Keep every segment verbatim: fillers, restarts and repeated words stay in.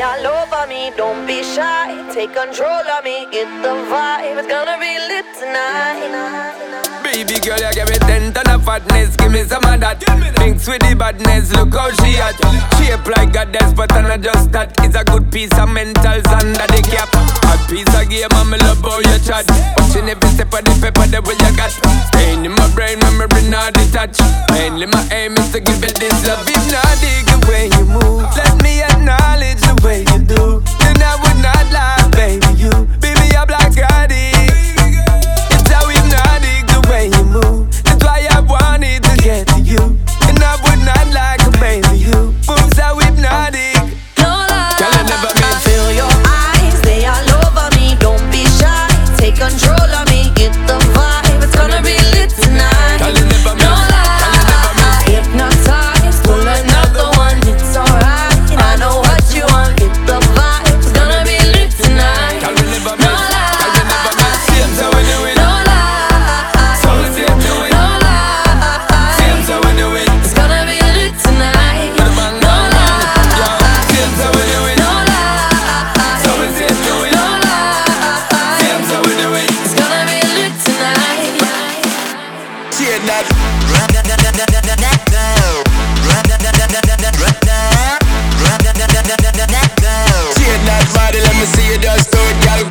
all over me, don't be shy. Take control of me, get the vibe. It's gonna be lit tonight. Baby girl, you give me ten ton of fatness. Give me some of that. Mix with the badness, look how she at. Shape like goddess, but I'm not just that. It's a good piece of mentals under the cap. A piece of game, and me love how you chat. Watching every step of the paper, the way you got. Staying in my brain, memory not detached. Mainly my aim is to give it this love. If not, dig the way you move. Let me acknowledge the way you do. Then I would not lie, baby, you. Baby, I'm like Gotti. It's how hypnotic the way you move. That's why I wanted to get to you. And I would not like to baby you. Moves how hypnotic. No lie. Girl, I never been. Feel your eyes, they all over me. Don't be shy. Take control of me, get the vibe. It's gonna be lit tonight. Girl, I never been. No lie. Hypnotized, pull another one. It's alright. I know what you want. Get the vibe. It's gonna be lit tonight. Girl, I never been. No lie. Girl, I never been. Same so we do it. No lie. So we same do it. No lie. Same so we do it. It's gonna be lit tonight. Bang, bang, No bang, bang. lie. Yeah. Same so we do it. No lie. So we same do it. No lie. Same so we do it. It's gonna be lit tonight. Shit that. Shit that body, let me see you just do it, girl.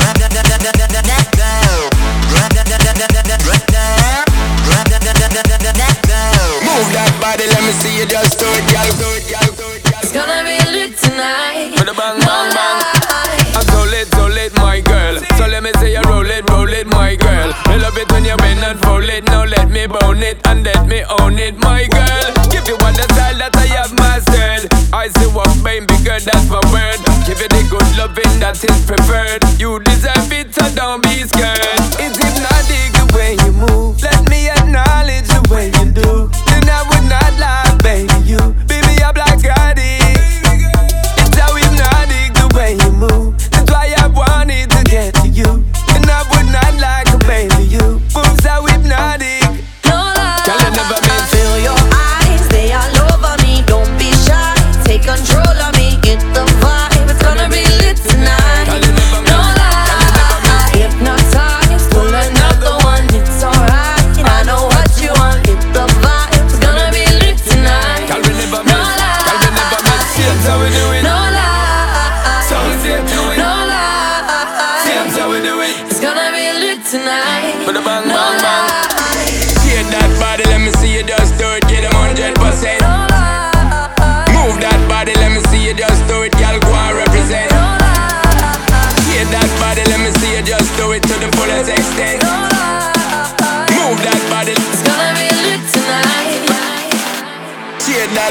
Move that body, let me see you just do it, girl. Do it, girl. Do it, girl. It's gonna be lit tonight. With a bang, No bang, bang. lie. I'm so lit, so lit, my girl. So let me say you roll it, roll it, my girl. I love it when you bend and fold it. Now let me bone it and let me own it, my girl. Give you one the style that I have mastered. I see what baby girl, that's my word. Give you the good loving that is preferred. You deserve it, so don't be scared. It's hypnotic the way you move. Let me acknowledge the way you do. Then I would not lie, baby, you. Baby, I'm like Gotti. It's how hypnotic the way you move. That's why I wanted to get to you. And I would not like to baby you. Moves how hypnotic. No lie. Girl, I never been. Feel your eyes, they all over me. Don't be shy. Take control of me, get the vibe. It's gonna be lit tonight. Girl, I never been. No lie. Hypnotized, pull another one. It's alright. I know what you want. Get the vibe. It's gonna be lit tonight. Girl, we never No miss. lie. Girl, we never miss. Same how we do it. No lie. So we same do it. No lie. Same how we do it. It's gonna be lit tonight. With a bang, No bang, bang. lie. Shake that body, let me see you just do it. Get them hundred percent. No lie. Move that body, let me see you just do it. Girl, go and represent. No lie. Shake that body, let me see you just do it to the fullest extent. No lie. Move that body. It's gonna be lit tonight. Shake that.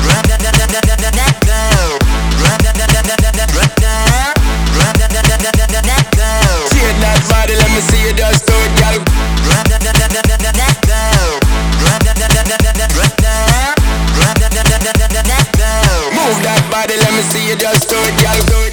Shake that body, let me see you just do it, girl. Move that body, let me see you just do it, girl.